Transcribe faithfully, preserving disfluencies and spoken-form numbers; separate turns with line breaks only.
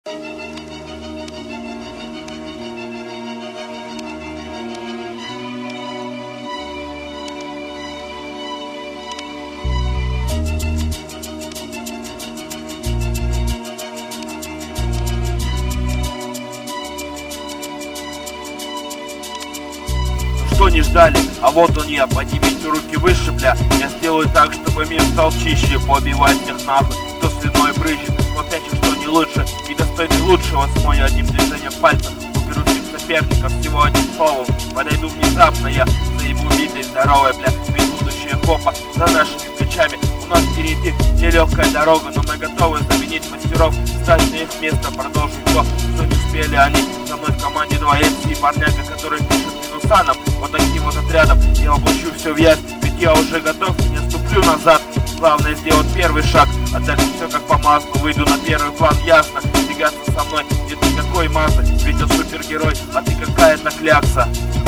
Что не ждали, а вот он я, поднимите руки выше, бля. Я сделаю так, чтобы мир стал чище. Побивать всех нахуй, кто слюной брызжет. Хватайте, что не лучше, и достойный лучшего. С мой одним движением пальца уберу всех соперников всего одним словом. Подойду внезапно, я заебу битый, здоровый, бля. Ведь будущее хопа за нашими плечами. У нас впереди нелегкая дорога, но мы готовы заменить мастеров, стать на их место, продолжить то, что не успели они. Со мной в команде два эм си, парняга, который пишет минусаном. Вот таким вот отрядом я воплощу все в яд, ведь я уже готов, не отступлю назад. Главное сделать первый шаг, а дальше все как по маслу. Выйду на первый план, ясно. Тягаться со мной нет никакой массы, ведь я супергерой, а ты какая-то клякса.